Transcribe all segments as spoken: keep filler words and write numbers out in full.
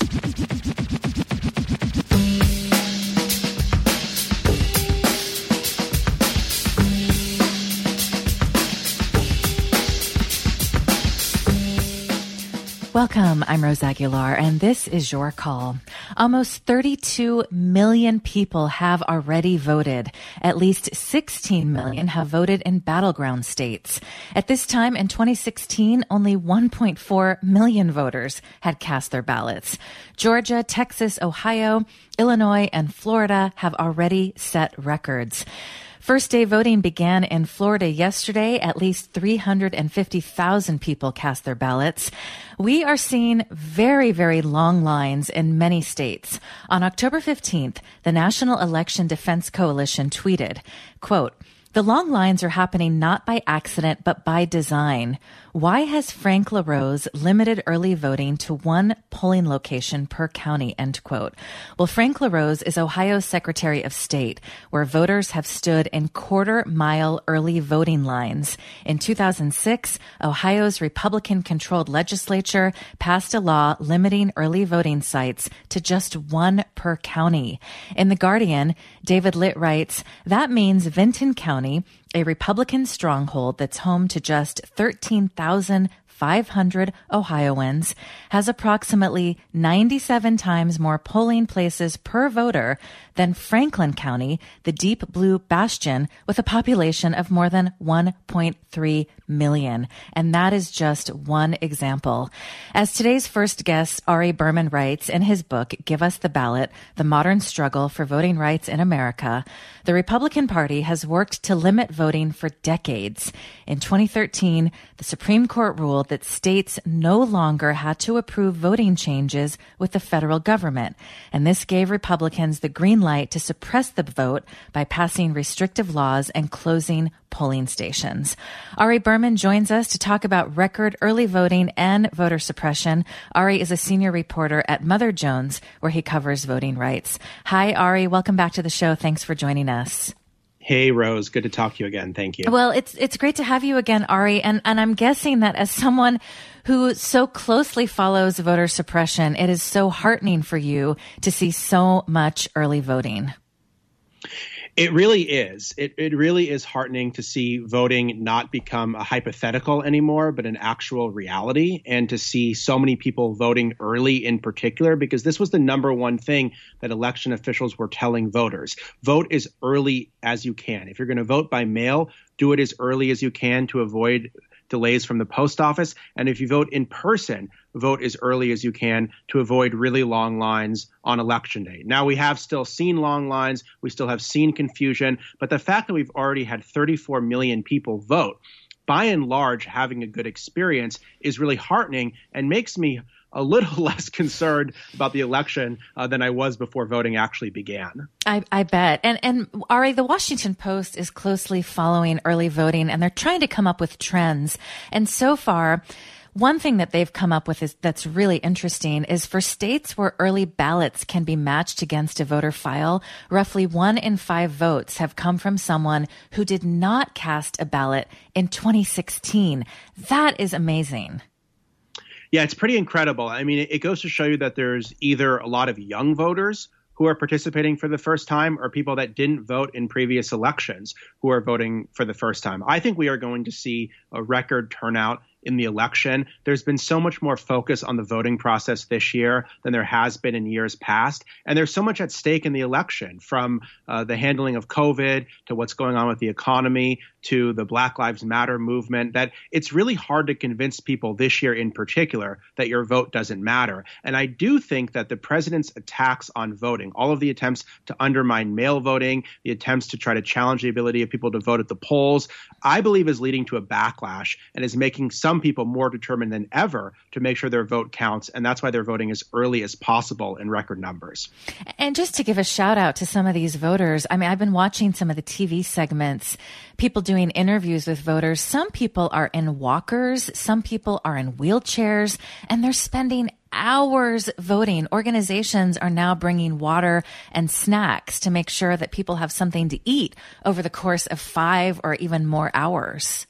Welcome. I'm Rose Aguilar, and this is Your Call. Almost thirty-two million people have already voted. At least sixteen million have voted in battleground states. At this time in twenty sixteen, only one point four million voters had cast their ballots. Georgia, Texas, Ohio, Illinois, and Florida have already set records. First day voting began in Florida yesterday. At least three hundred fifty thousand people cast their ballots. We are seeing very, very long lines in many states. On October fifteenth, the National Election Defense Coalition tweeted, quote, "The long lines are happening not by accident, but by design. Why has Frank LaRose limited early voting to one polling location per county?" End quote. Well, Frank LaRose is Ohio's Secretary of State, where voters have stood in quarter-mile early voting lines. In two thousand six, Ohio's Republican-controlled legislature passed a law limiting early voting sites to just one per county. In The Guardian, David Litt writes, "That means Vinton County, a Republican stronghold that's home to just thirteen thousand five hundred Ohioans, has approximately ninety-seven times more polling places per voter than Franklin County, the deep blue bastion, with a population of more than one point three million. And that is just one example. As today's first guest, Ari Berman, writes in his book, Give Us the Ballot, The Modern Struggle for Voting Rights in America, the Republican Party has worked to limit voting for decades. In twenty thirteen, the Supreme Court ruled that states no longer had to approve voting changes with the federal government. And this gave Republicans the green light to suppress the vote by passing restrictive laws and closing polling stations. Ari Berman joins us to talk about record early voting and voter suppression. Ari is a senior reporter at Mother Jones, where he covers voting rights. Hi, Ari. Welcome back to the show. Thanks for joining us. Hey, Rose. Good to talk to you again. Thank you. Well, it's it's great to have you again, Ari. And, and I'm guessing that as someone who so closely follows voter suppression, it is so heartening for you to see so much early voting. It really is. It it really is heartening to see voting not become a hypothetical anymore, but an actual reality, and to see so many people voting early in particular, because this was the number one thing that election officials were telling voters. Vote as early as you can. If you're going to vote by mail, do it as early as you can to avoid delays from the post office. And if you vote in person, vote as early as you can to avoid really long lines on election day. Now, we have still seen long lines. We still have seen confusion. But the fact that we've already had thirty-four million people vote, by and large, having a good experience is really heartening and makes me a little less concerned about the election uh, than I was before voting actually began. I, I bet. And, and Ari, the Washington Post is closely following early voting, and they're trying to come up with trends. And so far, one thing that they've come up with is that's really interesting is for states where early ballots can be matched against a voter file, roughly one in five votes have come from someone who did not cast a ballot in twenty sixteen. That is amazing. Yeah, it's pretty incredible. I mean, it goes to show you that there's either a lot of young voters who are participating for the first time or people that didn't vote in previous elections who are voting for the first time. I think we are going to see a record turnout in the election. There's been so much more focus on the voting process this year than there has been in years past. And there's so much at stake in the election, from uh, the handling of COVID to what's going on with the economy to the Black Lives Matter movement, that it's really hard to convince people this year in particular that your vote doesn't matter. And I do think that the president's attacks on voting, all of the attempts to undermine mail voting, the attempts to try to challenge the ability of people to vote at the polls, I believe is leading to a backlash and is making some Some people more determined than ever to make sure their vote counts. And that's why they're voting as early as possible in record numbers. And just to give a shout out to some of these voters, I mean, I've been watching some of the T V segments, people doing interviews with voters. Some people are in walkers, some people are in wheelchairs, and they're spending hours voting. Organizations are now bringing water and snacks to make sure that people have something to eat over the course of five or even more hours.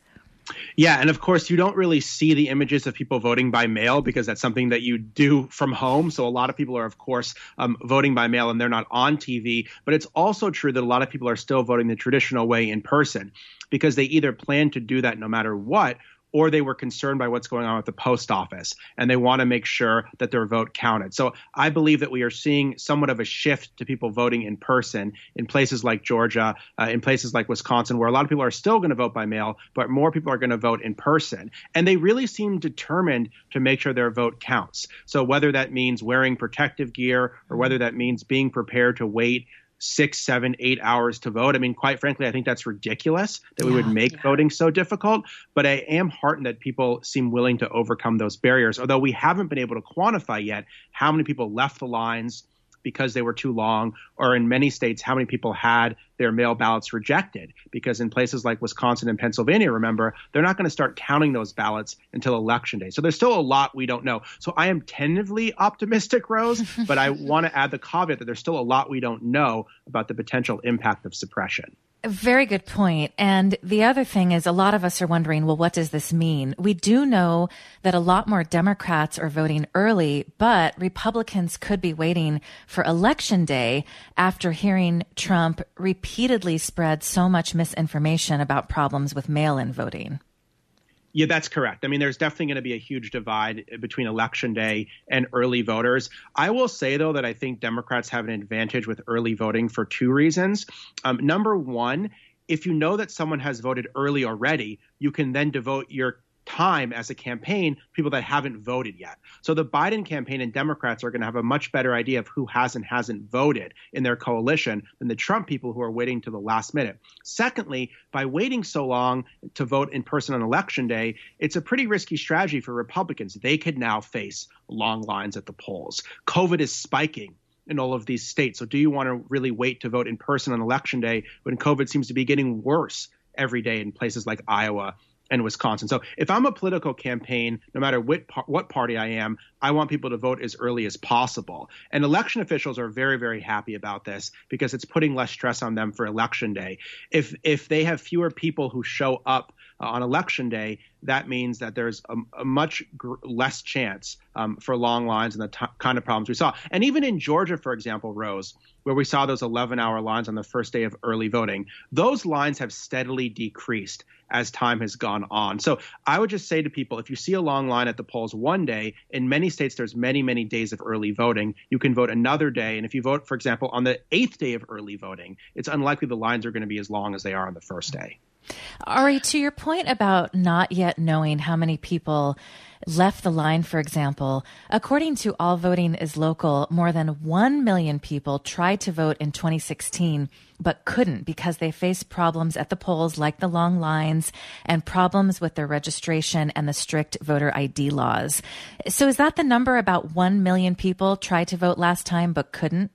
Yeah, and of course, you don't really see the images of people voting by mail because that's something that you do from home. So a lot of people are, of course, um, voting by mail and they're not on T V. But it's also true that a lot of people are still voting the traditional way in person because they either plan to do that no matter what, or they were concerned by what's going on at the post office and they want to make sure that their vote counted. So I believe that we are seeing somewhat of a shift to people voting in person in places like Georgia, uh, in places like Wisconsin, where a lot of people are still going to vote by mail, but more people are going to vote in person. And they really seem determined to make sure their vote counts. So whether that means wearing protective gear or whether that means being prepared to wait six, seven, eight hours to vote. I mean, quite frankly, I think that's ridiculous that we Yeah, would make yeah. voting so difficult. But I am heartened that people seem willing to overcome those barriers, although we haven't been able to quantify yet how many people left the lines because they were too long, or in many states, how many people had their mail ballots rejected. Because in places like Wisconsin and Pennsylvania, remember, they're not going to start counting those ballots until Election Day. So there's still a lot we don't know. So I am tentatively optimistic, Rose, but I want to add the caveat that there's still a lot we don't know about the potential impact of suppression. A very good point. And the other thing is a lot of us are wondering, well, what does this mean? We do know that a lot more Democrats are voting early, but Republicans could be waiting for Election Day after hearing Trump repeatedly spread so much misinformation about problems with mail-in voting. Yeah, that's correct. I mean, there's definitely going to be a huge divide between Election Day and early voters. I will say, though, that I think Democrats have an advantage with early voting for two reasons. Um, number one, if you know that someone has voted early already, you can then devote your time as a campaign to people that haven't voted yet. So the Biden campaign and Democrats are going to have a much better idea of who has and hasn't voted in their coalition than the Trump people who are waiting to the last minute. Secondly, by waiting so long to vote in person on Election Day, it's a pretty risky strategy for Republicans. They could now face long lines at the polls. COVID is spiking in all of these states. So do you want to really wait to vote in person on Election Day when COVID seems to be getting worse every day in places like Iowa and Wisconsin? So if I'm a political campaign, no matter what, what party I am, I want people to vote as early as possible. And election officials are very, very happy about this because it's putting less stress on them for Election Day. If if they have fewer people who show up uh, on Election Day, that means that there's a, a much gr- less chance um, for long lines and the t- kind of problems we saw. And even in Georgia, for example, Rose, where we saw those eleven-hour lines on the first day of early voting, those lines have steadily decreased as time has gone on. So I would just say to people, if you see a long line at the polls one day, in many states there's many, many days of early voting. You can vote another day. And if you vote, for example, on the eighth day of early voting, it's unlikely the lines are going to be as long as they are on the first day. Ari, to your point about not yet knowing how many people left the line, for example, according to All Voting is Local, more than one million people tried to vote in twenty sixteen, but couldn't because they faced problems at the polls like the long lines and problems with their registration and the strict voter I D laws. So is that the number, about one million people tried to vote last time but couldn't?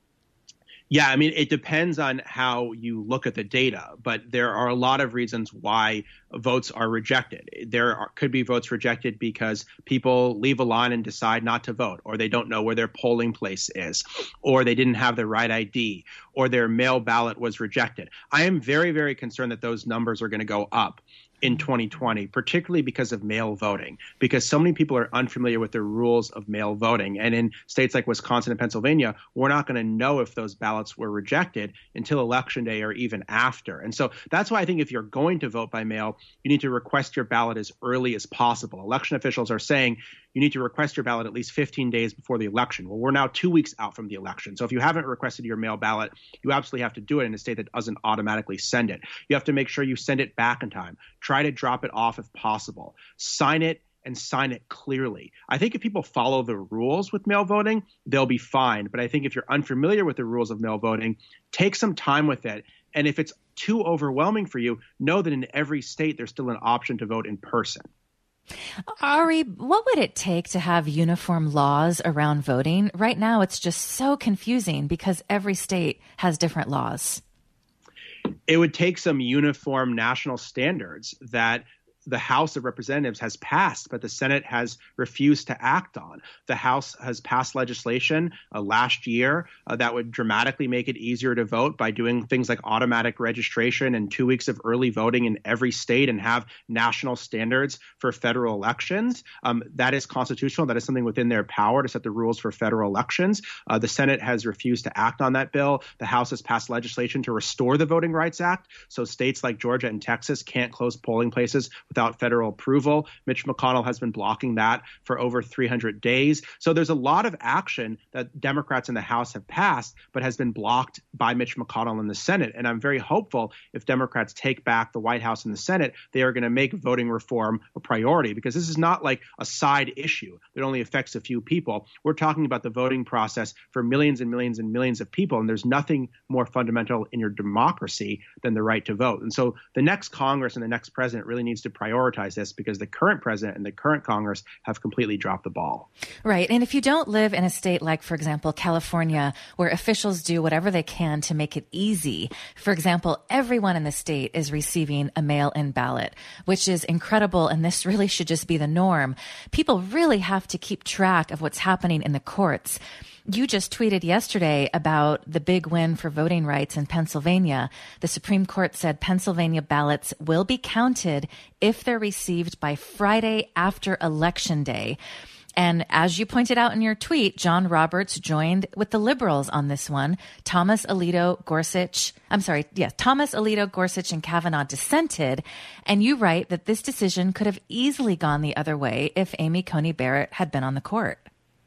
Yeah, I mean, it depends on how you look at the data, but there are a lot of reasons why votes are rejected. There are, could be votes rejected because people leave a line and decide not to vote, or they don't know where their polling place is, or they didn't have the right I D, or their mail ballot was rejected. I am very, very concerned that those numbers are going to go up in twenty twenty, particularly because of mail voting, because so many people are unfamiliar with the rules of mail voting. And in states like Wisconsin and Pennsylvania, we're not going to know if those ballots were rejected until Election Day or even after. And so that's why I think if you're going to vote by mail, you need to request your ballot as early as possible. Election officials are saying you need to request your ballot at least fifteen days before the election. Well, we're now two weeks out from the election. So if you haven't requested your mail ballot, you absolutely have to do it in a state that doesn't automatically send it. You have to make sure you send it back in time. Try to drop it off if possible. Sign it and sign it clearly. I think if people follow the rules with mail voting, they'll be fine. But I think if you're unfamiliar with the rules of mail voting, take some time with it. And if it's too overwhelming for you, know that in every state, there's still an option to vote in person. Ari, what would it take to have uniform laws around voting? Right now, it's just so confusing because every state has different laws. It would take some uniform national standards that the House of Representatives has passed, but the Senate has refused to act on. The House has passed legislation uh, last year uh, that would dramatically make it easier to vote by doing things like automatic registration and two weeks of early voting in every state and have national standards for federal elections. Um, that is constitutional. That is something within their power to set the rules for federal elections. Uh, the Senate has refused to act on that bill. The House has passed legislation to restore the Voting Rights Act, so states like Georgia and Texas can't close polling places without federal approval. Mitch McConnell has been blocking that for over three hundred days. So there's a lot of action that Democrats in the House have passed, but has been blocked by Mitch McConnell in the Senate. And I'm very hopeful if Democrats take back the White House and the Senate, they are going to make voting reform a priority, because this is not like a side issue that only affects a few people. We're talking about the voting process for millions and millions and millions of people. And there's nothing more fundamental in your democracy than the right to vote. And so the next Congress and the next president really needs to prioritize this, because the current president and the current Congress have completely dropped the ball. Right. And if you don't live in a state like, for example, California, where officials do whatever they can to make it easy, for example, everyone in the state is receiving a mail-in ballot, which is incredible. And this really should just be the norm. People really have to keep track of what's happening in the courts. You just tweeted yesterday about the big win for voting rights in Pennsylvania. The Supreme Court said Pennsylvania ballots will be counted if they're received by Friday after Election Day. And as you pointed out in your tweet, John Roberts joined with the liberals on this one. Thomas Alito, Gorsuch, I'm sorry, yes, Thomas Alito, Gorsuch, and Kavanaugh dissented. And you write that this decision could have easily gone the other way if Amy Coney Barrett had been on the court.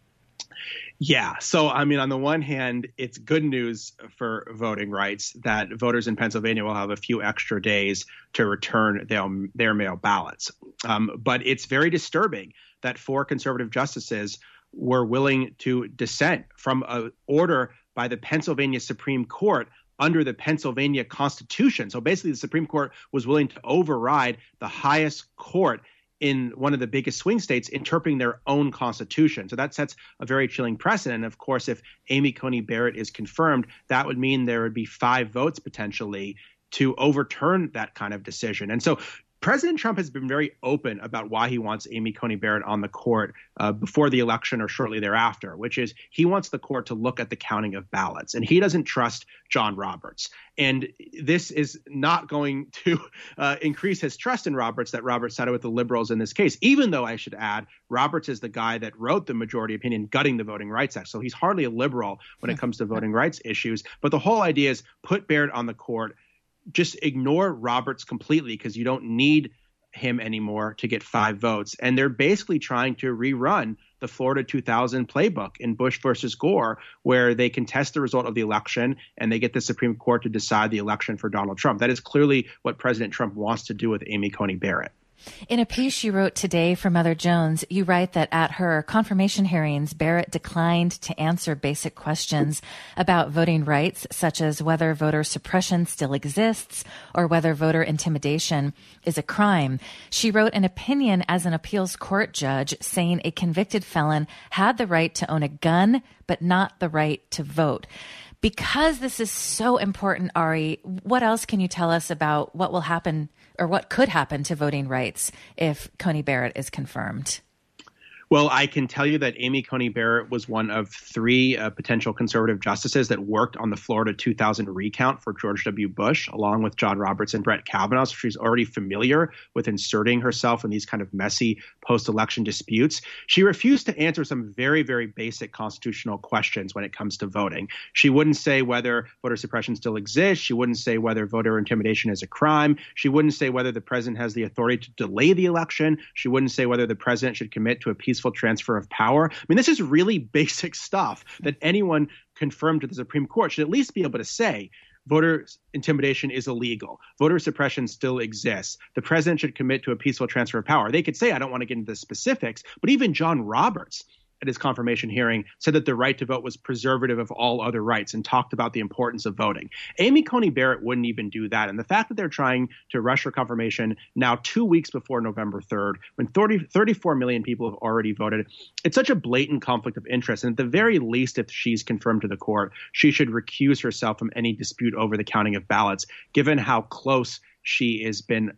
Yeah. So, I mean, on the one hand, it's good news for voting rights that voters in Pennsylvania will have a few extra days to return their, their mail ballots. Um, but it's very disturbing that four conservative justices were willing to dissent from an order by the Pennsylvania Supreme Court under the Pennsylvania Constitution. So basically, the Supreme Court was willing to override the highest court in one of the biggest swing states interpreting their own constitution. So that sets a very chilling precedent. Of course, if Amy Coney Barrett is confirmed, that would mean there would be five votes potentially to overturn that kind of decision. And so President Trump has been very open about why he wants Amy Coney Barrett on the court uh, before the election or shortly thereafter, which is he wants the court to look at the counting of ballots, and he doesn't trust John Roberts. And this is not going to uh, increase his trust in Roberts that Roberts sided with the liberals in this case, even though I should add Roberts is the guy that wrote the majority opinion gutting the Voting Rights Act. So he's hardly a liberal when it comes to voting rights issues. But the whole idea is put Barrett on the court. Just ignore Roberts completely because you don't need him anymore to get five votes. And they're basically trying to rerun the Florida two thousand playbook in Bush versus Gore, where they contest the result of the election and they get the Supreme Court to decide the election for Donald Trump. That is clearly what President Trump wants to do with Amy Coney Barrett. In a piece you wrote today for Mother Jones, you write that at her confirmation hearings, Barrett declined to answer basic questions about voting rights, such as whether voter suppression still exists or whether voter intimidation is a crime. She wrote an opinion as an appeals court judge saying a convicted felon had the right to own a gun, but not the right to vote. Because this is so important, Ari, what else can you tell us about what will happen or what could happen to voting rights if Coney Barrett is confirmed? Well, I can tell you that Amy Coney Barrett was one of three uh, potential conservative justices that worked on the Florida two thousand recount for George W. Bush, along with John Roberts and Brett Kavanaugh. So she's already familiar with inserting herself in these kind of messy post-election disputes. She refused to answer some very, very basic constitutional questions when it comes to voting. She wouldn't say whether voter suppression still exists. She wouldn't say whether voter intimidation is a crime. She wouldn't say whether the president has the authority to delay the election. She wouldn't say whether the president should commit to a peaceful transfer of power. I mean, this is really basic stuff that anyone confirmed to the Supreme Court should at least be able to say. Voter intimidation is illegal. Voter suppression still exists. The president should commit to a peaceful transfer of power. They could say, I don't want to get into the specifics, but even John Roberts at his confirmation hearing said that the right to vote was preservative of all other rights and talked about the importance of voting. Amy Coney Barrett wouldn't even do that. And the fact that they're trying to rush her confirmation now two weeks before November third, when thirty, thirty-four million people have already voted, it's such a blatant conflict of interest. And at the very least, if she's confirmed to the court, she should recuse herself from any dispute over the counting of ballots, given how close she has been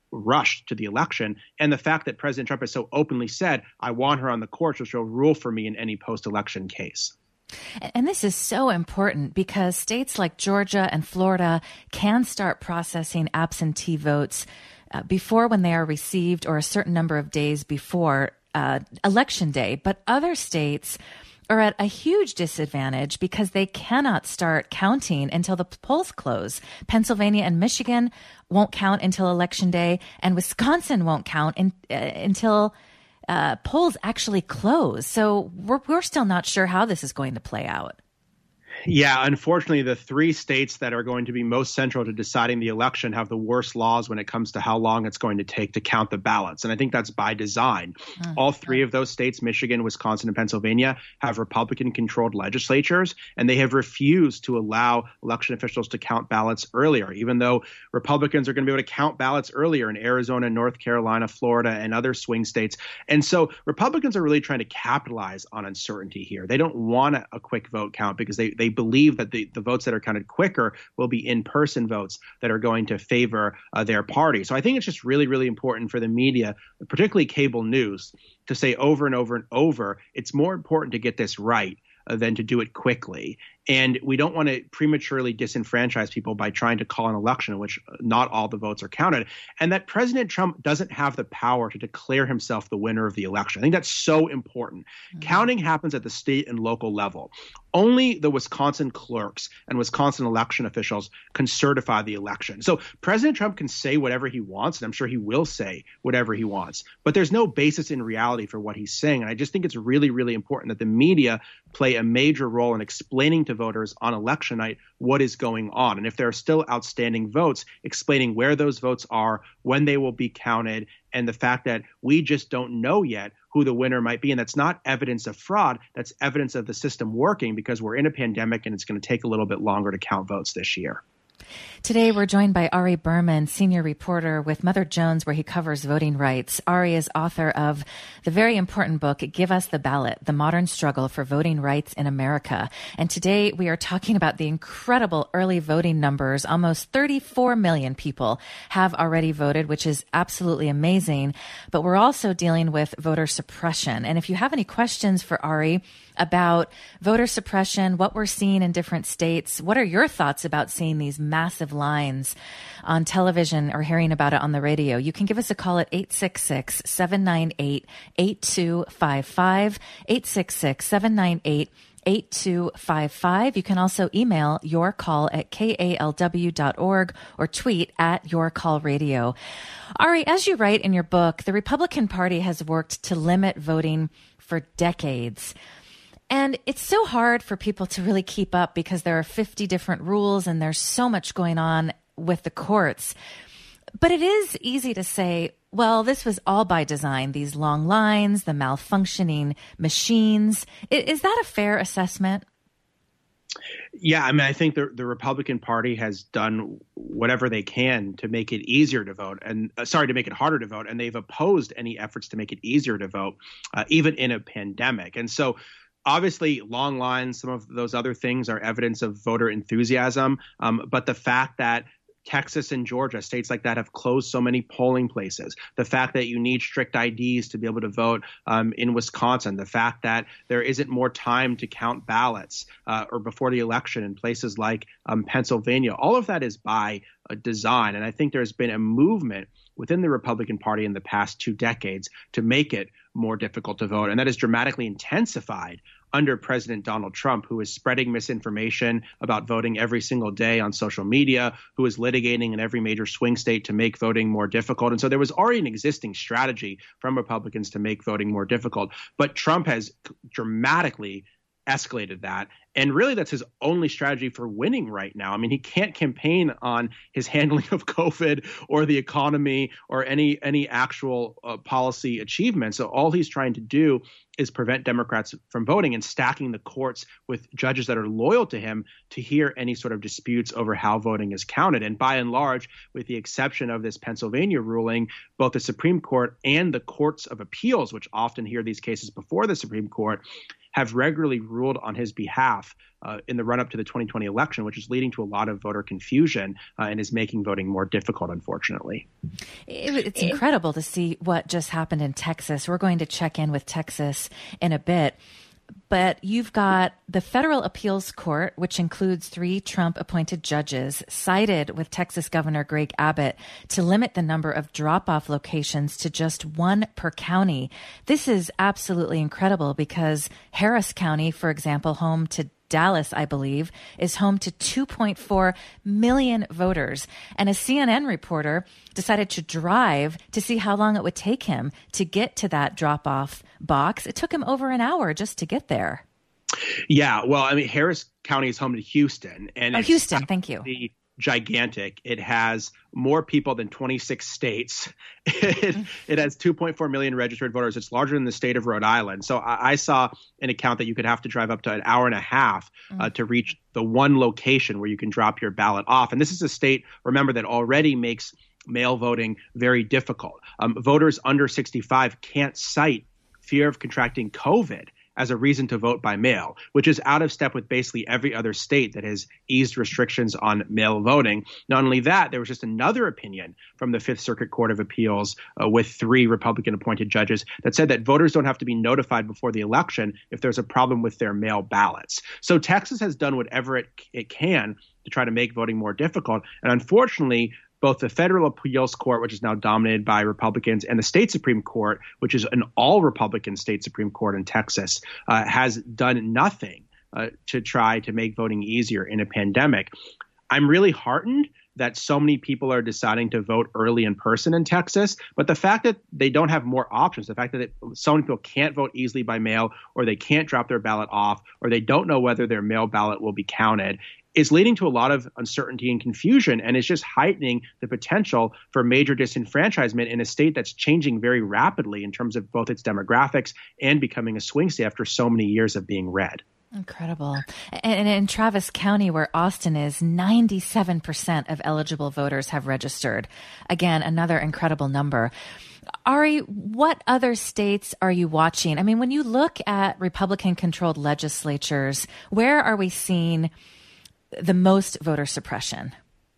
rushed to the election. And the fact that President Trump has so openly said, I want her on the court, so she'll rule for me in any post-election case. And this is so important because states like Georgia and Florida can start processing absentee votes uh, before when they are received or a certain number of days before uh, election day. But other states are at a huge disadvantage because they cannot start counting until the polls close. Pennsylvania and Michigan won't count until election day, and Wisconsin won't count in, uh, until uh, polls actually close. So we're, we're still not sure how this is going to play out. Yeah, unfortunately, the three states that are going to be most central to deciding the election have the worst laws when it comes to how long it's going to take to count the ballots. And I think that's by design. Mm-hmm. All three of those states, Michigan, Wisconsin, and Pennsylvania, have Republican-controlled legislatures, and they have refused to allow election officials to count ballots earlier, even though Republicans are going to be able to count ballots earlier in Arizona, North Carolina, Florida, and other swing states. And so Republicans are really trying to capitalize on uncertainty here. They don't want a, a quick vote count because they, they believe that the, the votes that are counted quicker will be in-person votes that are going to favor uh, their party. So I think it's just really, really important for the media, particularly cable news, to say over and over and over, it's more important to get this right uh, than to do it quickly. And we don't want to prematurely disenfranchise people by trying to call an election in which not all the votes are counted. And that President Trump doesn't have the power to declare himself the winner of the election. I think that's so important. Mm-hmm. Counting happens at the state and local level. Only the Wisconsin clerks and Wisconsin election officials can certify the election. So President Trump can say whatever he wants, and I'm sure he will say whatever he wants. But there's no basis in reality for what he's saying. And I just think it's really, really important that the media play a major role in explaining to voters on election night what is going on. And if there are still outstanding votes, explaining where those votes are, when they will be counted, and the fact that we just don't know yet who the winner might be. And that's not evidence of fraud. That's evidence of the system working because we're in a pandemic and it's going to take a little bit longer to count votes this year. Today, we're joined by Ari Berman, senior reporter with Mother Jones, where he covers voting rights. Ari is author of the very important book, Give Us the Ballot, The Modern Struggle for Voting Rights in America. And today, we are talking about the incredible early voting numbers. Almost thirty-four million people have already voted, which is absolutely amazing. But we're also dealing with voter suppression. And if you have any questions for Ari about voter suppression, what we're seeing in different states, what are your thoughts about seeing these massive lines on television or hearing about it on the radio, you can give us a call at eight six six, seven nine eight, eight two five five, eight six six, seven nine eight, eight two five five. You can also email your call at K A L W dot org or tweet at Your Call Radio. Ari, as you write in your book, the Republican Party has worked to limit voting for decades. And it's so hard for people to really keep up because there are fifty different rules and there's so much going on with the courts. But it is easy to say, well, this was all by design, these long lines, the malfunctioning machines. Is that a fair assessment? Yeah, I mean, I think the, the Republican Party has done whatever they can to make it easier to vote and uh, sorry, to make it harder to vote. And they've opposed any efforts to make it easier to vote, uh, even in a pandemic. And so obviously, long lines, some of those other things are evidence of voter enthusiasm. Um, but the fact that Texas and Georgia, states like that, have closed so many polling places, the fact that you need strict I Ds to be able to vote um, in Wisconsin, the fact that there isn't more time to count ballots uh, or before the election in places like um, Pennsylvania, all of that is by uh, design. And I think there's been a movement within the Republican Party in the past two decades to make it more difficult to vote. And that is dramatically intensified under President Donald Trump, who is spreading misinformation about voting every single day on social media, who is litigating in every major swing state to make voting more difficult. And so there was already an existing strategy from Republicans to make voting more difficult. But Trump has dramatically escalated that. And really, that's his only strategy for winning right now. I mean, he can't campaign on his handling of COVID or the economy or any any actual uh, policy achievements. So all he's trying to do is prevent Democrats from voting and stacking the courts with judges that are loyal to him to hear any sort of disputes over how voting is counted. And by and large, with the exception of this Pennsylvania ruling, both the Supreme Court and the courts of appeals, which often hear these cases before the Supreme Court, have regularly ruled on his behalf uh, in the run-up to the twenty twenty election, which is leading to a lot of voter confusion uh, and is making voting more difficult, unfortunately. It's incredible to see what just happened in Texas. We're going to check in with Texas in a bit. But you've got the federal appeals court, which includes three Trump-appointed judges, sided with Texas Governor Greg Abbott to limit the number of drop-off locations to just one per county. This is absolutely incredible because Harris County, for example, home to Dallas, I believe, is home to two point four million voters. And a C N N reporter decided to drive to see how long it would take him to get to that drop-off box. It took him over an hour just to get there. Yeah, well, I mean, Harris County is home to Houston. And oh, Houston, thank you. The- gigantic. It has more people than twenty-six states. it, it has two point four million registered voters. It's larger than the state of Rhode Island. So I, I saw an account that you could have to drive up to an hour and a half uh, mm. to reach the one location where you can drop your ballot off. And this is a state, remember, that already makes mail voting very difficult. Um, voters under sixty-five can't cite fear of contracting COVID as a reason to vote by mail, which is out of step with basically every other state that has eased restrictions on mail voting. Not only that, there was just another opinion from the Fifth Circuit Court of Appeals uh, with three Republican-appointed judges that said that voters don't have to be notified before the election if there's a problem with their mail ballots. So Texas has done whatever it, it can to try to make voting more difficult. And unfortunately, both the federal appeals court, which is now dominated by Republicans, and the state Supreme Court, which is an all-Republican state Supreme Court in Texas, uh, has done nothing uh, to try to make voting easier in a pandemic. I'm really heartened that so many people are deciding to vote early in person in Texas. But the fact that they don't have more options, the fact that it, so many people can't vote easily by mail, or they can't drop their ballot off, or they don't know whether their mail ballot will be counted, is leading to a lot of uncertainty and confusion, and is just heightening the potential for major disenfranchisement in a state that's changing very rapidly in terms of both its demographics and becoming a swing state after so many years of being red. Incredible. And in Travis County, where Austin is, ninety-seven percent of eligible voters have registered. Again, another incredible number. Ari, what other states are you watching? I mean, when you look at Republican-controlled legislatures, where are we seeing the most voter suppression?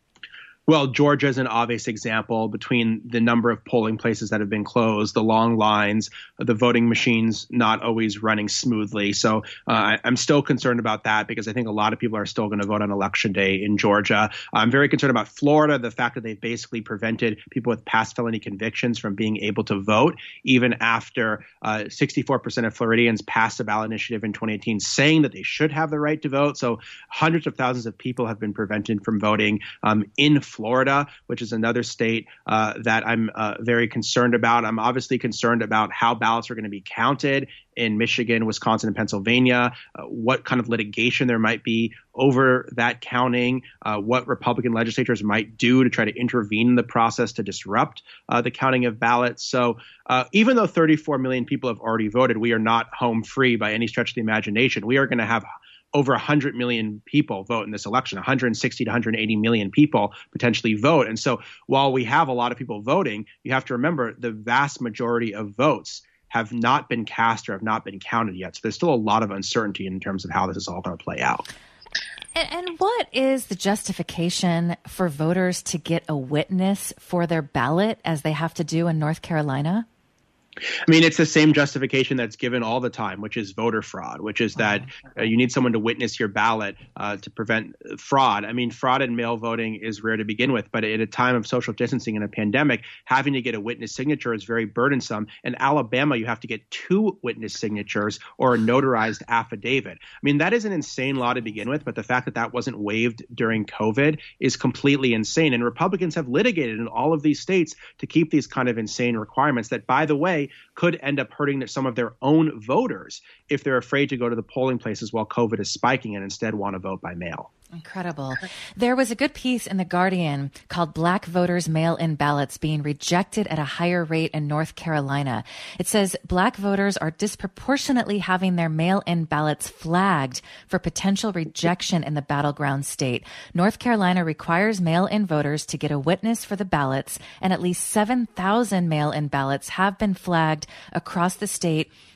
Well, Georgia is an obvious example between the number of polling places that have been closed, the long lines, the voting machines not always running smoothly. So uh, I'm still concerned about that because I think a lot of people are still going to vote on Election Day in Georgia. I'm very concerned about Florida, the fact that they've basically prevented people with past felony convictions from being able to vote, even after uh, sixty-four percent of Floridians passed a ballot initiative in twenty eighteen saying that they should have the right to vote. So hundreds of thousands of people have been prevented from voting um, in Florida, which is another state uh, that I'm uh, very concerned about. I'm obviously concerned about how ballots are going to be counted in Michigan, Wisconsin, and Pennsylvania, uh, what kind of litigation there might be over that counting, uh, what Republican legislators might do to try to intervene in the process to disrupt uh, the counting of ballots. So uh, even though thirty-four million people have already voted, we are not home free by any stretch of the imagination. We are going to have over one hundred million people vote in this election, one hundred sixty to one hundred eighty million people potentially vote. And so while we have a lot of people voting, you have to remember the vast majority of votes have not been cast or have not been counted yet. So there's still a lot of uncertainty in terms of how this is all going to play out. And, and what is the justification for voters to get a witness for their ballot as they have to do in North Carolina? I mean, it's the same justification that's given all the time, which is voter fraud, which is that uh, you need someone to witness your ballot uh, to prevent fraud. I mean, fraud in mail voting is rare to begin with, but at a time of social distancing and a pandemic, having to get a witness signature is very burdensome. In Alabama, you have to get two witness signatures or a notarized affidavit. I mean, that is an insane law to begin with, but the fact that that wasn't waived during COVID is completely insane. And Republicans have litigated in all of these states to keep these kind of insane requirements that, by the way, could end up hurting some of their own voters if they're afraid to go to the polling places while COVID is spiking and instead want to vote by mail. Incredible. There was a good piece in The Guardian called Black Voters' Mail-in Ballots Being Rejected at a Higher Rate in North Carolina. It says Black voters are disproportionately having their mail-in ballots flagged for potential rejection in the battleground state. North Carolina requires mail-in voters to get a witness for the ballots, and at least seven thousand mail-in ballots have been flagged across the state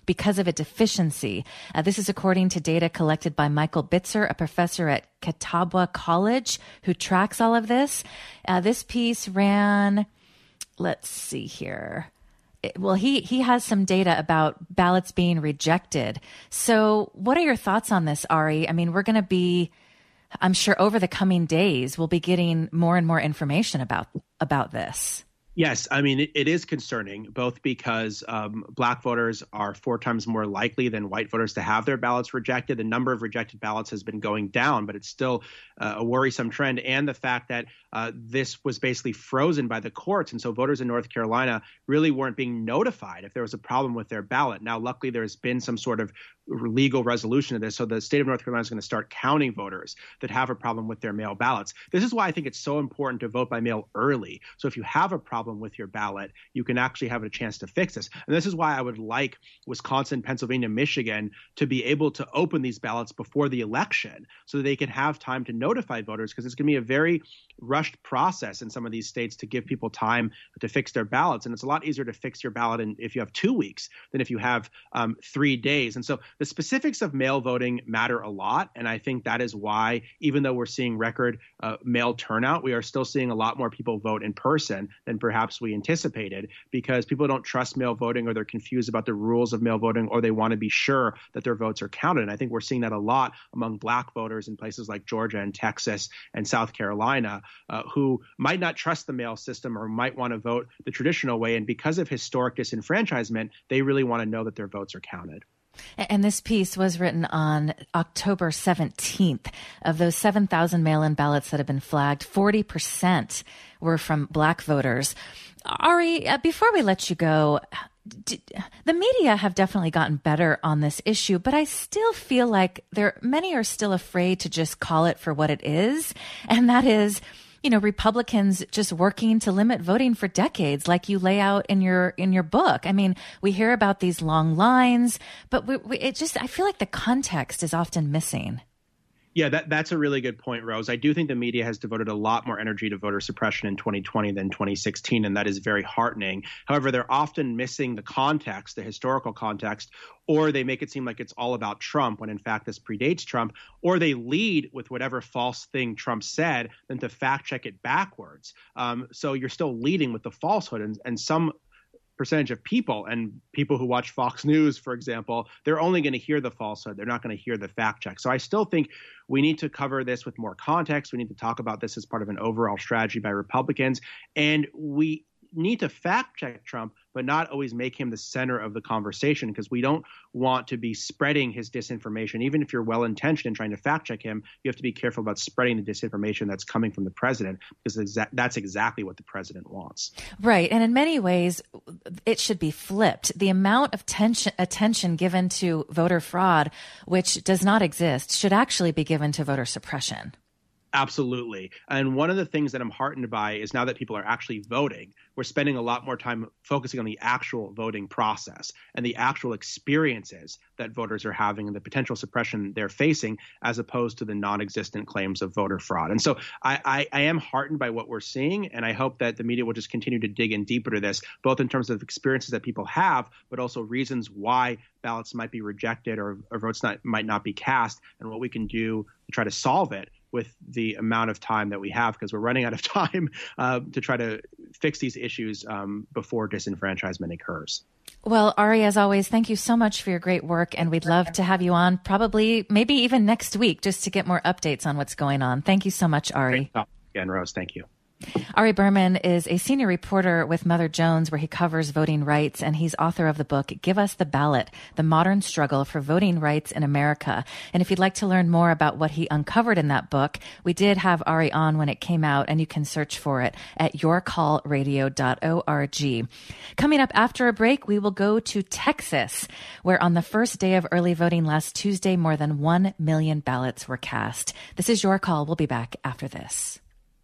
because of a deficiency. Uh, this is according to data collected by Michael Bitzer, a professor at Catawba College, who tracks all of this. Uh, this piece ran, let's see here. It, well, he, he has some data about ballots being rejected. So what are your thoughts on this, Ari? I mean, we're going to be, I'm sure over the coming days, we'll be getting more and more information about, about this. Yes, I mean, it, it is concerning, both because um, black voters are four times more likely than white voters to have their ballots rejected. The number of rejected ballots has been going down, but it's still uh, a worrisome trend. And the fact that uh, this was basically frozen by the courts. And so voters in North Carolina really weren't being notified if there was a problem with their ballot. Now, luckily, there's been some sort of legal resolution of this. So the state of North Carolina is going to start counting voters that have a problem with their mail ballots. This is why I think it's so important to vote by mail early. So if you have a problem with your ballot, you can actually have a chance to fix this. And this is why I would like Wisconsin, Pennsylvania, Michigan to be able to open these ballots before the election so that they can have time to notify voters, because it's going to be a very rushed process in some of these states to give people time to fix their ballots. And it's a lot easier to fix your ballot in, if you have two weeks than if you have um, three days. And so the specifics of mail voting matter a lot. And I think that is why, even though we're seeing record uh, mail turnout, we are still seeing a lot more people vote in person than perhaps we anticipated, because people don't trust mail voting, or they're confused about the rules of mail voting, or they want to be sure that their votes are counted. And I think we're seeing that a lot among black voters in places like Georgia and Texas and South Carolina, uh, who might not trust the mail system or might want to vote the traditional way. And because of historic disenfranchisement, they really want to know that their votes are counted. And this piece was written on October seventeenth. Of those seven thousand mail-in ballots that have been flagged, forty percent were from black voters. Ari, uh, before we let you go, d- the media have definitely gotten better on this issue, but I still feel like there many are still afraid to just call it for what it is, and that is, you know, Republicans just working to limit voting for decades, like you lay out in your in your book. I mean, we hear about these long lines, but we, we, it just I feel like the context is often missing. Yeah, that, that's a really good point, Rose. I do think the media has devoted a lot more energy to voter suppression in twenty twenty than twenty sixteen, and that is very heartening. However, they're often missing the context, the historical context, or they make it seem like it's all about Trump when in fact this predates Trump, or they lead with whatever false thing Trump said, then to fact check it backwards. Um, so you're still leading with the falsehood, and, and some percentage of people, and people who watch Fox News, for example, they're only going to hear the falsehood. They're not going to hear the fact check. So I still think we need to cover this with more context. We need to talk about this as part of an overall strategy by Republicans. And we need to fact check Trump, but not always make him the center of the conversation, because we don't want to be spreading his disinformation. Even if you're well-intentioned in trying to fact check him, you have to be careful about spreading the disinformation that's coming from the president, because exa- that's exactly what the president wants. Right. And in many ways, it should be flipped. The amount of tension, attention given to voter fraud, which does not exist, should actually be given to voter suppression. Absolutely. And one of the things that I'm heartened by is now that people are actually voting, we're spending a lot more time focusing on the actual voting process and the actual experiences that voters are having and the potential suppression they're facing, as opposed to the non-existent claims of voter fraud. And so I, I, I am heartened by what we're seeing, and I hope that the media will just continue to dig in deeper to this, both in terms of experiences that people have, but also reasons why ballots might be rejected or, or votes not, might not be cast, and what we can do to try to solve it with the amount of time that we have, because we're running out of time uh, to try to fix these issues um, before disenfranchisement occurs. Well, Ari, as always, thank you so much for your great work, and we'd love to have you on probably maybe even next week just to get more updates on what's going on. Thank you so much, Ari. Again, Rose, thank you. Ari Berman is a senior reporter with Mother Jones, where he covers voting rights, and he's author of the book, Give Us the Ballot, The Modern Struggle for Voting Rights in America. And if you'd like to learn more about what he uncovered in that book, we did have Ari on when it came out, and you can search for it at your call radio dot org. Coming up after a break, we will go to Texas, where on the first day of early voting last Tuesday, more than one million ballots were cast. This is Your Call. We'll be back after this.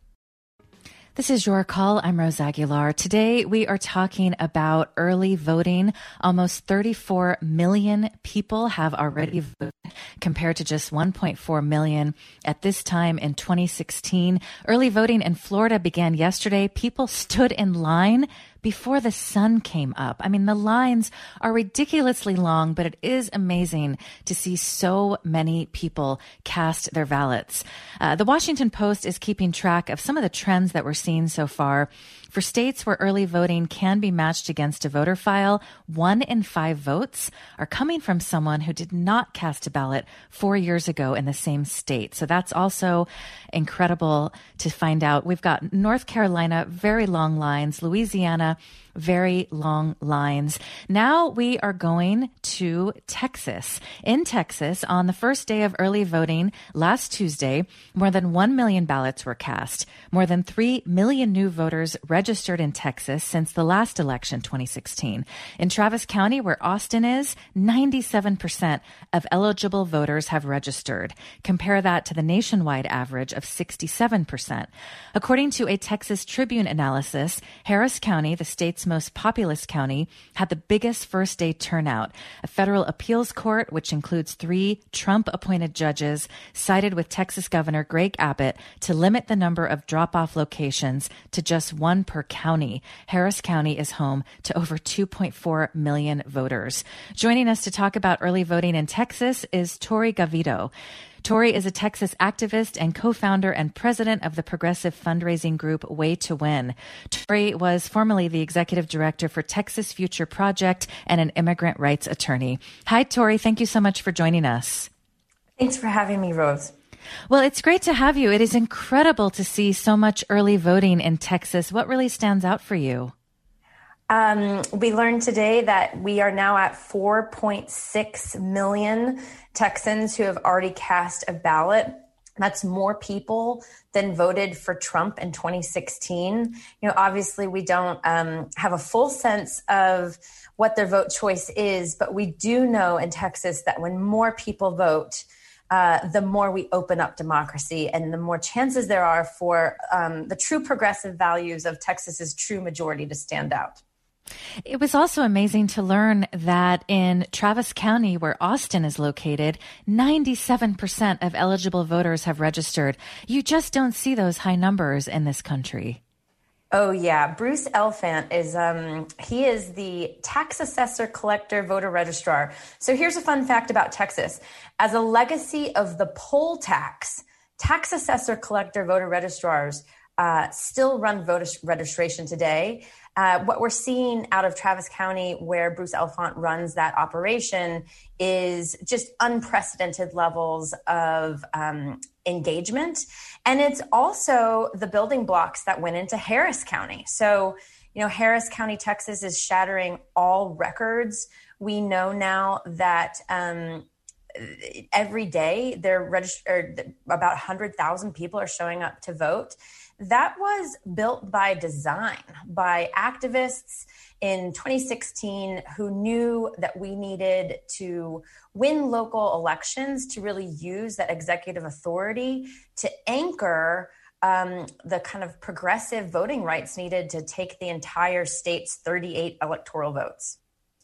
This is Your Call. I'm Rose Aguilar. Today, we are talking about early voting. Almost thirty-four million people have already voted, compared to just one point four million at this time in twenty sixteen. Early voting in Florida began yesterday. People stood in line before the sun came up. I mean, the lines are ridiculously long, but it is amazing to see so many people cast their ballots. Uh, the Washington Post is keeping track of some of the trends that we're seeing so far. For states where early voting can be matched against a voter file, one in five votes are coming from someone who did not cast a ballot four years ago in the same state. So that's also incredible to find out. We've got North Carolina, very long lines, Louisiana, very long lines. Now we are going to Texas. In Texas, on the first day of early voting last Tuesday, more than one million ballots were cast. More than three million new voters registered in Texas since the last election, twenty sixteen. In Travis County, where Austin is, ninety-seven percent of eligible voters have registered. Compare that to the nationwide average of sixty-seven percent. According to a Texas Tribune analysis, Harris County, the state's most populous county, had the biggest first day turnout. A federal appeals court, which includes three Trump-appointed judges, sided with Texas Governor Greg Abbott to limit the number of drop-off locations to just one per county. Harris County is home to over two point four million voters. Joining us to talk about early voting in Texas is Tori Gavito. Tori is a Texas activist and co-founder and president of the progressive fundraising group Way to Win. Tori was formerly the executive director for Texas Future Project and an immigrant rights attorney. Hi, Tori. Thank you so much for joining us. Thanks for having me, Rose. Well, it's great to have you. It is incredible to see so much early voting in Texas. What really stands out for you? Um, we learned today that we are now at four point six million Texans who have already cast a ballot. That's more people than voted for Trump in twenty sixteen. You know, obviously we don't um, have a full sense of what their vote choice is, but we do know in Texas that when more people vote, uh, the more we open up democracy and the more chances there are for um, the true progressive values of Texas's true majority to stand out. It was also amazing to learn that in Travis County, where Austin is located, ninety-seven percent of eligible voters have registered. You just don't see those high numbers in this country. Oh, yeah. Bruce Elfant is, um, he is the tax assessor collector voter registrar. So here's a fun fact about Texas. As a legacy of the poll tax, tax assessor collector voter registrars uh, still run voter registration today. Uh, what we're seeing out of Travis County, where Bruce Elfant runs that operation, is just unprecedented levels of um, engagement. And it's also the building blocks that went into Harris County. So, you know, Harris County, Texas is shattering all records. We know now that um, every day they're registered, about one hundred thousand people are showing up to vote. That was built by design, by activists in twenty sixteen who knew that we needed to win local elections to really use that executive authority to anchor um, the kind of progressive voting rights needed to take the entire state's thirty-eight electoral votes.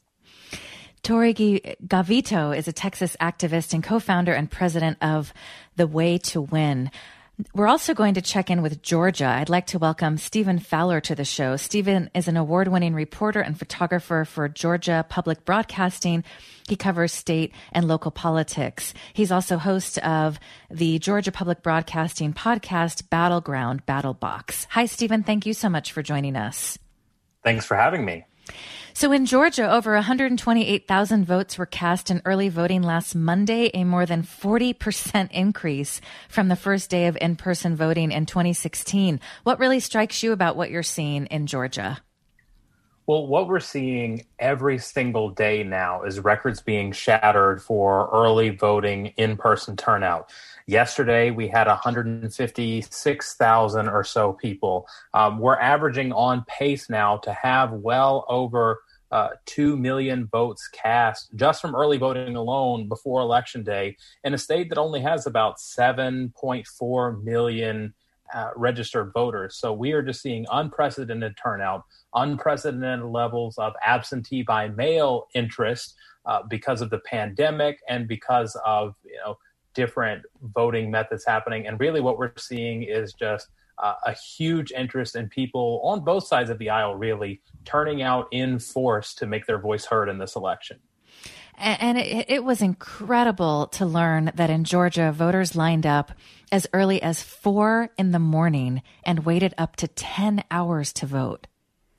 Tori Gavito is a Texas activist and co-founder and president of the Way to Win. We're also going to check in with Georgia. I'd like to welcome Stephen Fowler to the show. Stephen is an award-winning reporter and photographer for Georgia Public Broadcasting. He covers state and local politics. He's also host of the Georgia Public Broadcasting podcast, Battleground Battle Box. Hi, Stephen. Thank you so much for joining us. Thanks for having me. So in Georgia, over one hundred twenty-eight thousand votes were cast in early voting last Monday, a more than forty percent increase from the first day of in-person voting in twenty sixteen. What really strikes you about what you're seeing in Georgia? Well, what we're seeing every single day now is records being shattered for early voting in-person turnout. Yesterday, we had one hundred fifty-six thousand or so people. Um, we're averaging on pace now to have well over uh, two million votes cast just from early voting alone before Election Day in a state that only has about seven point four million uh, registered voters. So we are just seeing unprecedented turnout, unprecedented levels of absentee by mail interest uh, because of the pandemic and because of, you know, different voting methods happening. And really what we're seeing is just uh, a huge interest in people on both sides of the aisle really turning out in force to make their voice heard in this election. And it, it was incredible to learn that in Georgia, voters lined up as early as four in the morning and waited up to ten hours to vote.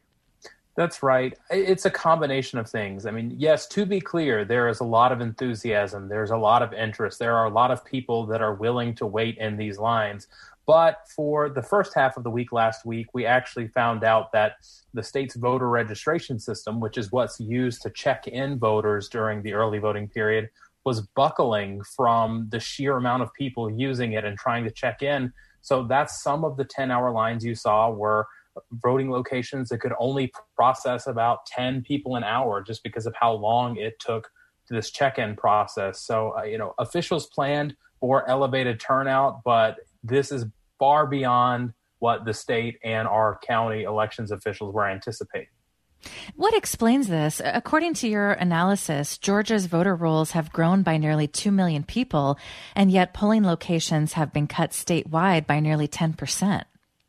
That's right. It's a combination of things. I mean, yes, to be clear, there is a lot of enthusiasm. There's a lot of interest. There are a lot of people that are willing to wait in these lines. But for the first half of the week last week, we actually found out that the state's voter registration system, which is what's used to check in voters during the early voting period, was buckling from the sheer amount of people using it and trying to check in. So that's some of the ten-hour lines you saw were voting locations that could only process about ten people an hour just because of how long it took this check-in process. So, uh, you know, officials planned for elevated turnout, but this is far beyond what the state and our county elections officials were anticipating. What explains this? According to your analysis, Georgia's voter rolls have grown by nearly two million people, and yet polling locations have been cut statewide by nearly ten percent.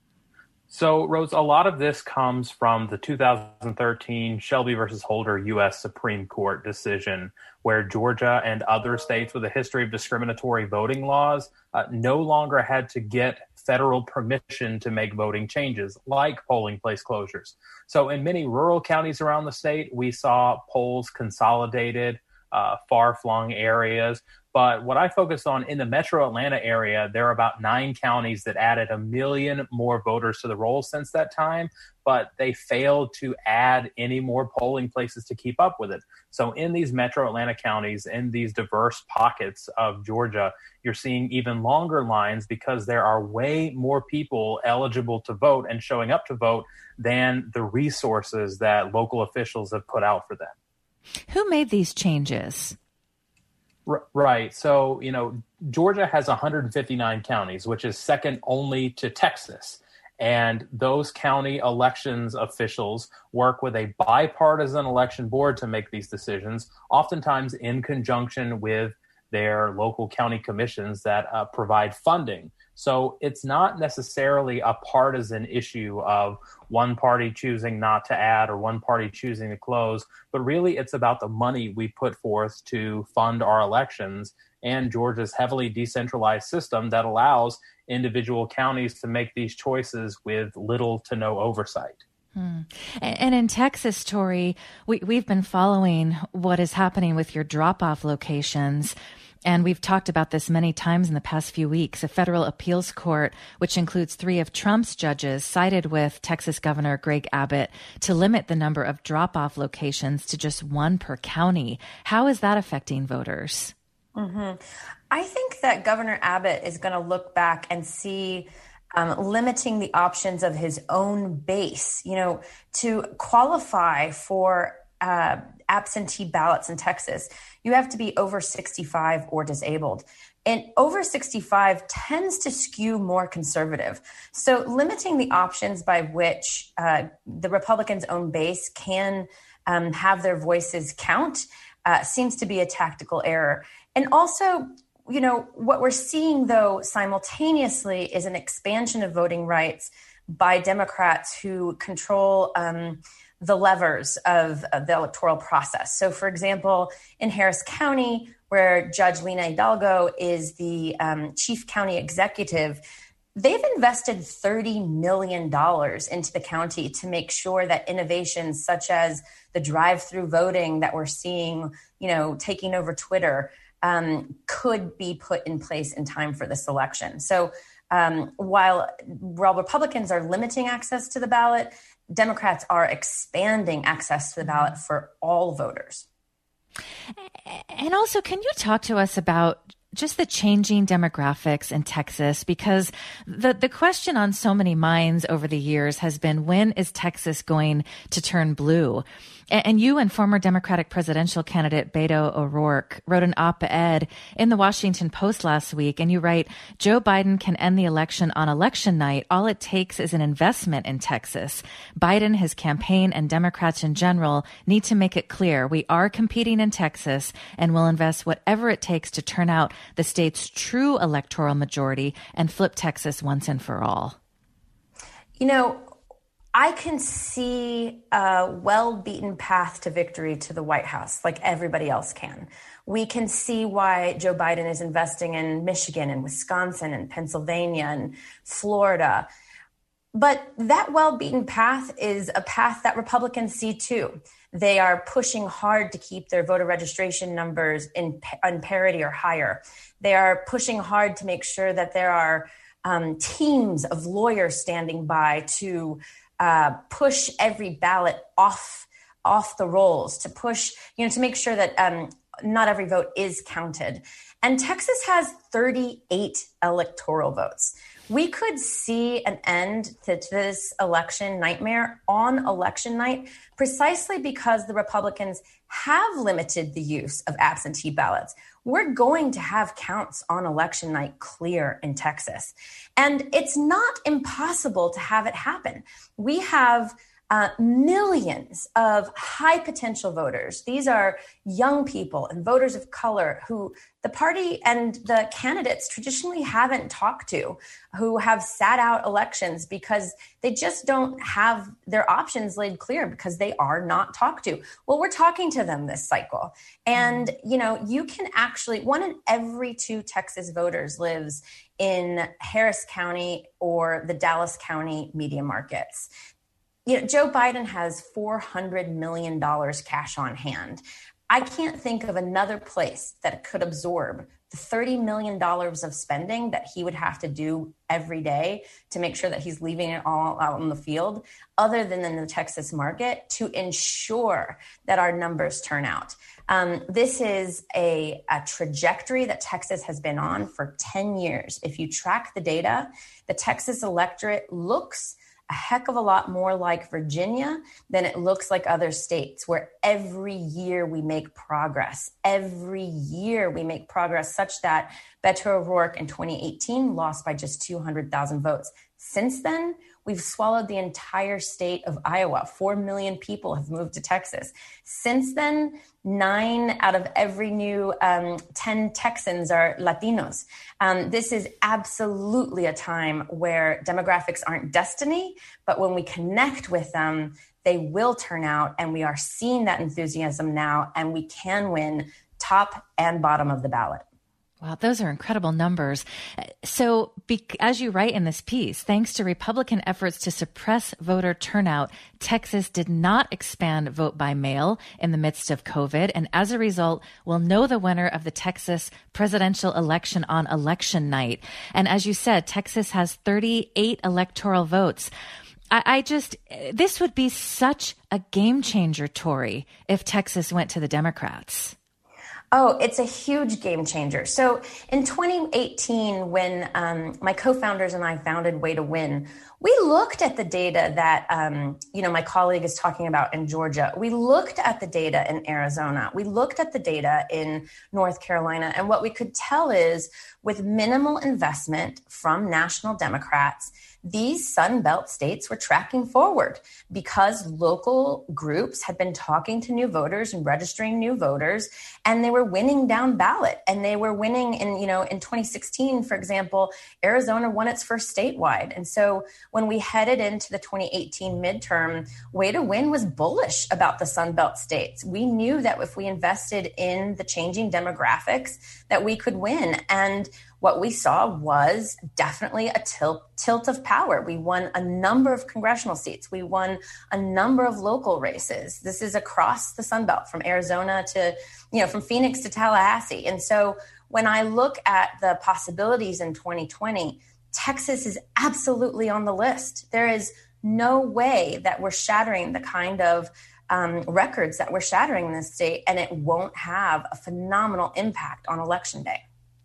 So, Rose, a lot of this comes from the two thousand thirteen Shelby versus Holder U S Supreme Court decision, where Georgia and other states with a history of discriminatory voting laws uh, no longer had to get federal permission to make voting changes, like polling place closures. So in many rural counties around the state, we saw polls consolidated, uh, far-flung areas. But what I focused on in the metro Atlanta area, there are about nine counties that added a million more voters to the roll since that time, but they failed to add any more polling places to keep up with it. So in these metro Atlanta counties, in these diverse pockets of Georgia, you're seeing even longer lines because there are way more people eligible to vote and showing up to vote than the resources that local officials have put out for them. Who made these changes? Right. So, you know, Georgia has one hundred fifty-nine counties, which is second only to Texas. And those county elections officials work with a bipartisan election board to make these decisions, oftentimes in conjunction with their local county commissions that uh, provide funding. So it's not necessarily a partisan issue of one party choosing not to add or one party choosing to close, but really it's about the money we put forth to fund our elections and Georgia's heavily decentralized system that allows individual counties to make these choices with little to no oversight. Hmm. And in Texas, Tori, we, we've been following what is happening with your drop-off locations. And we've talked about this many times in the past few weeks. A federal appeals court, which includes three of Trump's judges, sided with Texas Governor Greg Abbott to limit the number of drop-off locations to just one per county. How is that affecting voters? Mm-hmm. I think that Governor Abbott is going to look back and see um, limiting the options of his own base, you know, to qualify for uh, absentee ballots in Texas. You have to be over sixty-five or disabled. And over sixty-five tends to skew more conservative. So limiting the options by which uh, the Republicans' own base can um, have their voices count uh, seems to be a tactical error. And also, you know, what we're seeing, though, simultaneously is an expansion of voting rights by Democrats who control um, the levers of, of the electoral process. So, for example, in Harris County, where Judge Lina Hidalgo is the um, chief county executive, they've invested thirty million dollars into the county to make sure that innovations such as the drive-through voting that we're seeing, you know, taking over Twitter, um, could be put in place in time for this election. So um, while, while Republicans are limiting access to the ballot, Democrats are expanding access to the ballot for all voters. And also, can you talk to us about just the changing demographics in Texas? Because the, the question on so many minds over the years has been, when is Texas going to turn blue? And you and former Democratic presidential candidate Beto O'Rourke wrote an op-ed in the Washington Post last week, and you write, Joe Biden can end the election on election night. All it takes is an investment in Texas. Biden, his campaign, and Democrats in general need to make it clear we are competing in Texas and will invest whatever it takes to turn out the state's true electoral majority and flip Texas once and for all. You know, I can see a well-beaten path to victory to the White House, like everybody else can. We can see why Joe Biden is investing in Michigan and Wisconsin and Pennsylvania and Florida. But that well-beaten path is a path that Republicans see too. They are pushing hard to keep their voter registration numbers in, in parity or higher. They are pushing hard to make sure that there are um, teams of lawyers standing by to uh, push every ballot off off the rolls, to push, you know, to make sure that um, not every vote is counted. And Texas has thirty-eight electoral votes. We could see an end to this election nightmare on election night precisely because the Republicans have limited the use of absentee ballots. We're going to have counts on election night clear in Texas. And it's not impossible to have it happen. We have Uh, millions of high potential voters. These are young people and voters of color who the party and the candidates traditionally haven't talked to, who have sat out elections because they just don't have their options laid clear because they are not talked to. Well, we're talking to them this cycle. And, you know, you can actually, one in every two Texas voters lives in Harris County or the Dallas County media markets. You know, Joe Biden has four hundred million dollars cash on hand. I can't think of another place that could absorb the thirty million dollars of spending that he would have to do every day to make sure that he's leaving it all out on the field, other than in the Texas market, to ensure that our numbers turn out. Um, this is a, a trajectory that Texas has been on for ten years. If you track the data, the Texas electorate looks a heck of a lot more like Virginia than it looks like other states, where every year we make progress. Every year we make progress such that Beto O'Rourke in twenty eighteen lost by just two hundred thousand votes. Since then, we've swallowed the entire state of Iowa. Four million people have moved to Texas. Since then, nine out of every new um, ten Texans are Latinos. Um, this is absolutely a time where demographics aren't destiny, but when we connect with them, they will turn out, and we are seeing that enthusiasm now, and we can win top and bottom of the ballot. Wow, those are incredible numbers. So, be, as you write in this piece, thanks to Republican efforts to suppress voter turnout, Texas did not expand vote by mail in the midst of COVID. And as a result, we'll know the winner of the Texas presidential election on election night. And as you said, Texas has thirty-eight electoral votes. I, I just, this would be such a game changer, Tori, if Texas went to the Democrats. Oh, it's a huge game changer. So in twenty eighteen, when um, my co-founders and I founded Way to Win, we looked at the data that, um, you know, my colleague is talking about in Georgia. We looked at the data in Arizona. We looked at the data in North Carolina. And what we could tell is, with minimal investment from national Democrats, these Sun Belt states were tracking forward because local groups had been talking to new voters and registering new voters, and they were winning down ballot. And they were winning in, you know, in twenty sixteen, for example, Arizona won its first statewide. And so when we headed into the twenty eighteen midterm, Way to Win was bullish about the Sun Belt states. We knew that if we invested in the changing demographics, that we could win. And what we saw was definitely a tilt, tilt of power. We won a number of congressional seats. We won a number of local races. This is across the Sun Belt, from Arizona to, you know, from Phoenix to Tallahassee. And so when I look at the possibilities in twenty twenty, Texas is absolutely on the list. There is no way that we're shattering the kind of um, records that we're shattering in this state, and it won't have a phenomenal impact on Election Day.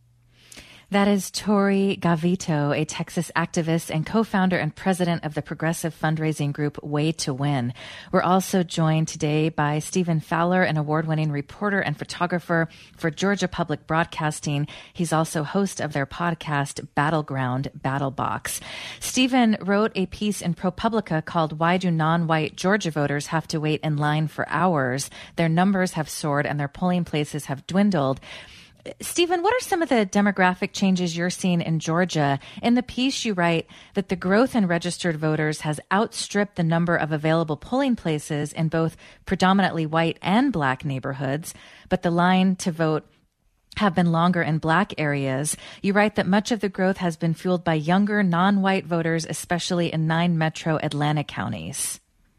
That is Tori Gavito, a Texas activist and co-founder and president of the progressive fundraising group Way to Win. We're also joined today by Stephen Fowler, an award-winning reporter and photographer for Georgia Public Broadcasting. He's also host of their podcast, Battleground Battle Box. Stephen wrote a piece in ProPublica called "Why Do Non-White Georgia Voters Have to Wait in Line for Hours? Their Numbers Have Soared and Their Polling Places Have Dwindled." Stephen, what are some of the demographic changes you're seeing in Georgia? In the piece, you write that the growth in registered voters has outstripped the number of available polling places in both predominantly white and black neighborhoods, but the line to vote have been longer in black areas. You write that much of the growth has been fueled by younger, non-white voters, especially in nine metro Atlanta counties.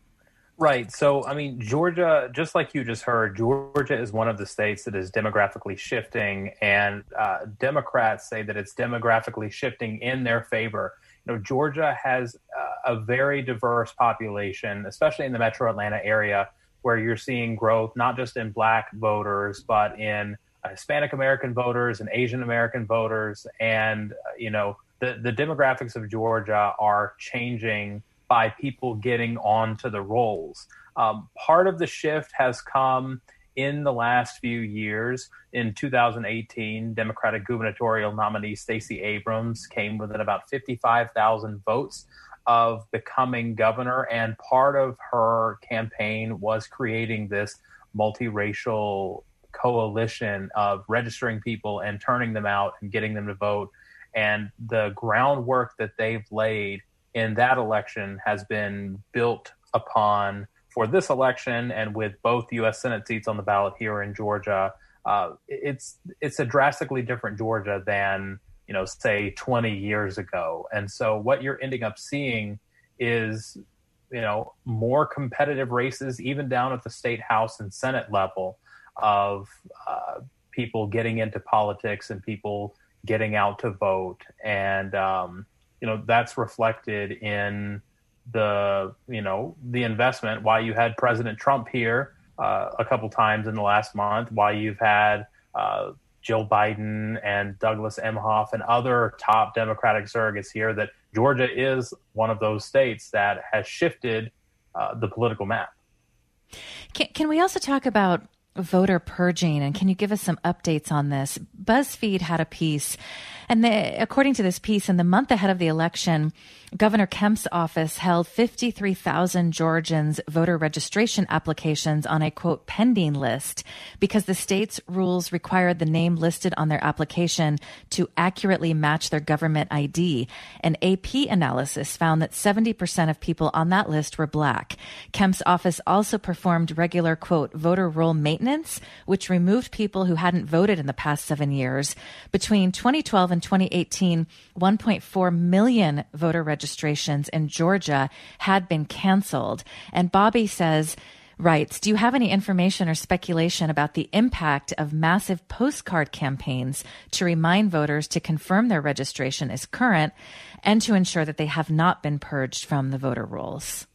Right. So, I mean, Georgia, just like you just heard, Georgia is one of the states that is demographically shifting, and uh, Democrats say that it's demographically shifting in their favor. You know, Georgia has uh, a very diverse population, especially in the metro Atlanta area, where you're seeing growth not just in black voters, but in Hispanic American voters and Asian American voters. And, uh, you know, the, the demographics of Georgia are changing by people getting onto the rolls. Um, part of the shift has come in the last few years. In two thousand eighteen, Democratic gubernatorial nominee Stacey Abrams came within about fifty-five thousand votes of becoming governor. And part of her campaign was creating this multiracial coalition of registering people and turning them out and getting them to vote. And the groundwork that they've laid in that election has been built upon for this election, and with both U S Senate seats on the ballot here in Georgia, uh, it's it's a drastically different Georgia than, you know, say twenty years ago. And so what you're ending up seeing is, you know, more competitive races, even down at the state house and Senate level, of uh, people getting into politics and people getting out to vote. And, um, you know, that's reflected in the, you know, the investment, why you had President Trump here uh, a couple times in the last month, why you've had uh, Jill Biden and Douglas Emhoff and other top Democratic surrogates here, that Georgia is one of those states that has shifted uh, the political map. Can, can we also talk about voter purging, and can you give us some updates on this? BuzzFeed had a piece, and the, according to this piece, in the month ahead of the election, Governor Kemp's office held fifty-three thousand Georgians' voter registration applications on a, quote, pending list because the state's rules required the name listed on their application to accurately match their government I D. An A P analysis found that seventy percent of people on that list were black. Kemp's office also performed regular, quote, voter roll maintenance, which removed people who hadn't voted in the past seven years. Between twenty twelve and twenty eighteen, one point four million voter registrations in Georgia had been canceled. And Bobby says, writes, do you have any information or speculation about the impact of massive postcard campaigns to remind voters to confirm their registration is current and to ensure that they have not been purged from the voter rolls?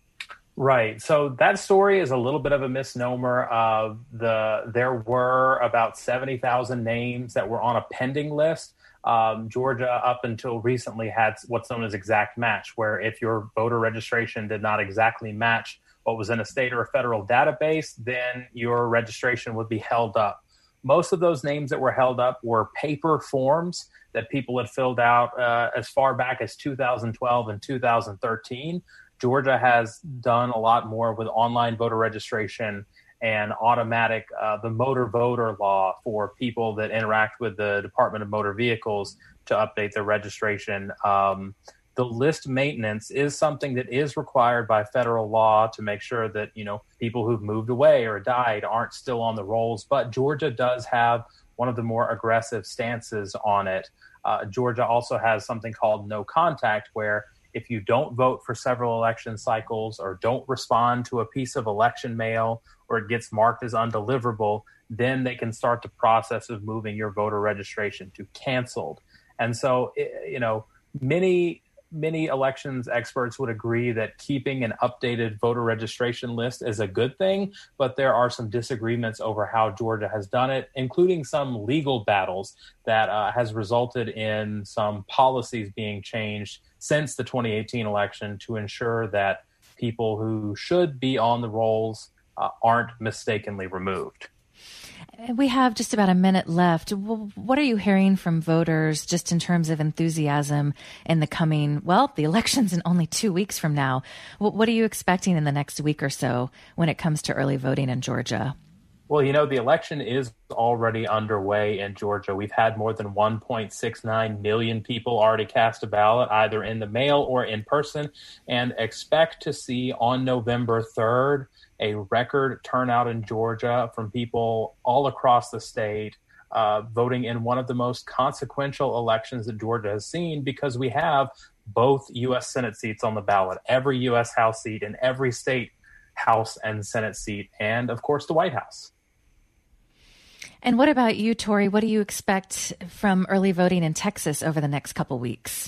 Right. So that story is a little bit of a misnomer. Of the there were about seventy thousand names that were on a pending list. Um, Georgia, up until recently, had what's known as exact match, where if your voter registration did not exactly match what was in a state or a federal database, then your registration would be held up. Most of those names that were held up were paper forms that people had filled out uh, as far back as two thousand twelve and two thousand thirteen. Georgia has done a lot more with online voter registration and automatic, uh, the motor voter law for people that interact with the Department of Motor Vehicles to update their registration. Um, the list maintenance is something that is required by federal law to make sure that, you know, people who've moved away or died aren't still on the rolls. But Georgia does have one of the more aggressive stances on it. Uh, Georgia also has something called no contact, where if you don't vote for several election cycles or don't respond to a piece of election mail or it gets marked as undeliverable, then they can start the process of moving your voter registration to canceled. And so, you know, many, many elections experts would agree that keeping an updated voter registration list is a good thing, but there are some disagreements over how Georgia has done it, including some legal battles that uh, has resulted in some policies being changed since the twenty eighteen election to ensure that people who should be on the rolls uh, aren't mistakenly removed. We have just about a minute left. What are you hearing from voters just in terms of enthusiasm in the coming, well, the election's in only two weeks from now. What are you expecting in the next week or so when it comes to early voting in Georgia? Well, you know, the election is already underway in Georgia. We've had more than one point six nine million people already cast a ballot, either in the mail or in person, and expect to see on November third a record turnout in Georgia from people all across the state uh, voting in one of the most consequential elections that Georgia has seen, because we have both U S Senate seats on the ballot, every U S House seat, and every state House and Senate seat, and of course the White House. And what about you, Tori? What do you expect from early voting in Texas over the next couple weeks?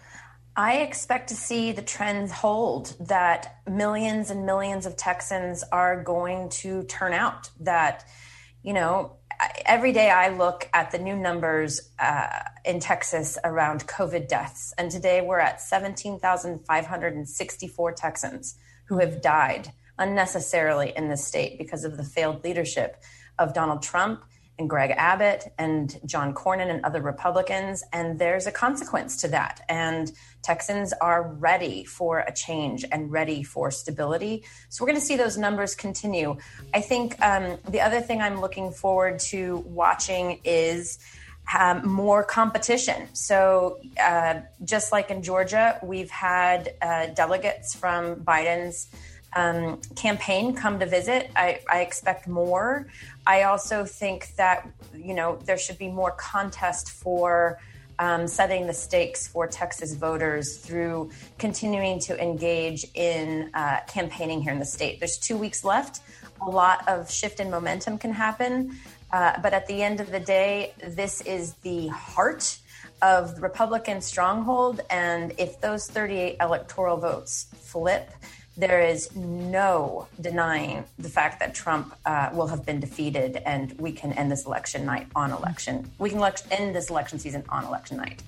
I expect to see the trends hold, that millions and millions of Texans are going to turn out. That, you know, every day I look at the new numbers uh, in Texas around COVID deaths. And today we're at seventeen thousand five hundred sixty-four Texans who have died unnecessarily in this state because of the failed leadership of Donald Trump and Greg Abbott and John Cornyn and other Republicans. And there's a consequence to that. And Texans are ready for a change and ready for stability. So we're going to see those numbers continue. I think um, the other thing I'm looking forward to watching is um, more competition. So uh, just like in Georgia, we've had uh, delegates from Biden's Um, campaign come to visit. I, I expect more. I also think that, you know, there should be more contest for um, setting the stakes for Texas voters through continuing to engage in uh, campaigning here in the state. There's two weeks left. A lot of shift in momentum can happen. Uh, but at the end of the day, this is the heart of the Republican stronghold. And if those thirty-eight electoral votes flip, there is no denying the fact that Trump uh, will have been defeated, and we can end this election night on election. We can le- end this election season on election night.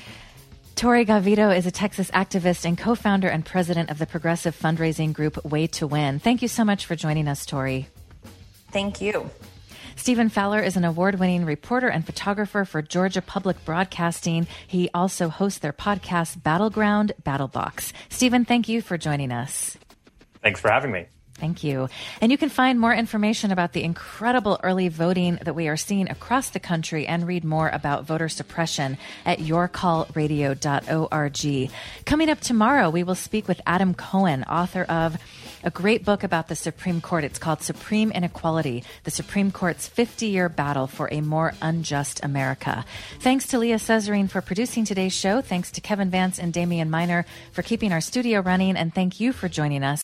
Tori Gavito is a Texas activist and co-founder and president of the progressive fundraising group Way to Win. Thank you so much for joining us, Tori. Thank you. Stephen Fowler is an award-winning reporter and photographer for Georgia Public Broadcasting. He also hosts their podcast, Battleground Battlebox. Stephen, thank you for joining us. Thanks for having me. Thank you. And you can find more information about the incredible early voting that we are seeing across the country and read more about voter suppression at your call radio dot org. Coming up tomorrow, we will speak with Adam Cohen, author of a great book about the Supreme Court. It's called Supreme Inequality, the Supreme Court's fifty-year battle for a more unjust America. Thanks to Leah Cesarine for producing today's show. Thanks to Kevin Vance and Damian Miner for keeping our studio running. And thank you for joining us